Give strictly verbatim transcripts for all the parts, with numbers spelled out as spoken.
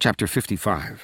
Chapter fifty-five.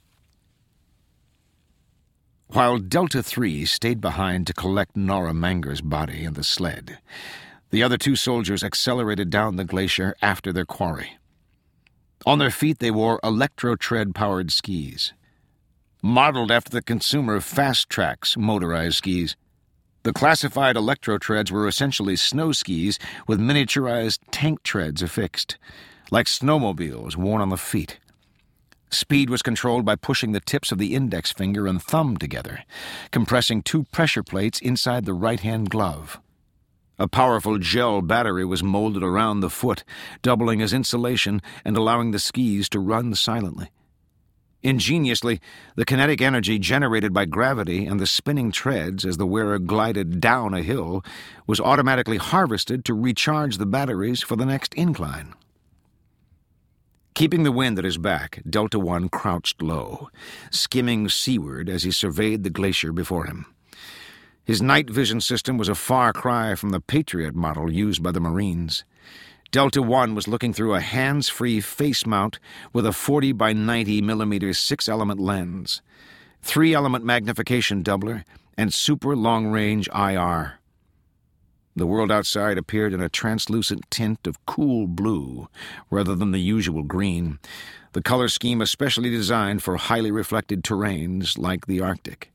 While Delta three stayed behind to collect Nora Manger's body and the sled, the other two soldiers accelerated down the glacier after their quarry. On their feet they wore electro-tread-powered skis. Modeled after the consumer Fast Track's motorized skis, the classified electro-treads were essentially snow skis with miniaturized tank treads affixed, like snowmobiles worn on the feet. Speed was controlled by pushing the tips of the index finger and thumb together, compressing two pressure plates inside the right-hand glove. A powerful gel battery was molded around the foot, doubling as insulation and allowing the skis to run silently. Ingeniously, the kinetic energy generated by gravity and the spinning treads as the wearer glided down a hill was automatically harvested to recharge the batteries for the next incline. Keeping the wind at his back, Delta One crouched low, skimming seaward as he surveyed the glacier before him. His night vision system was a far cry from the Patriot model used by the Marines. Delta One was looking through a hands-free face mount with a forty by ninety millimeter six-element lens, three-element magnification doubler, and super long-range I R. The world outside appeared in a translucent tint of cool blue rather than the usual green, the color scheme especially designed for highly reflected terrains like the Arctic.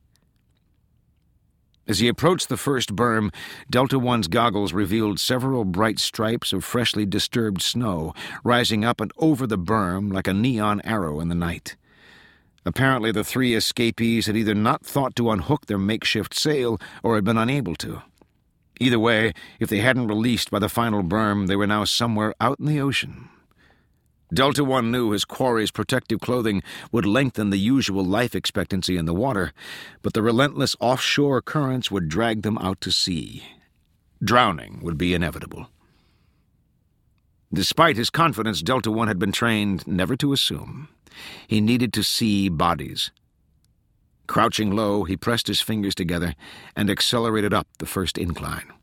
As he approached the first berm, Delta One's goggles revealed several bright stripes of freshly disturbed snow rising up and over the berm like a neon arrow in the night. Apparently the three escapees had either not thought to unhook their makeshift sail or had been unable to. Either way, if they hadn't released by the final berm, they were now somewhere out in the ocean. Delta One knew his quarry's protective clothing would lengthen the usual life expectancy in the water, but the relentless offshore currents would drag them out to sea. Drowning would be inevitable. Despite his confidence, Delta One had been trained never to assume. He needed to see bodies. Crouching low, he pressed his fingers together and accelerated up the first incline.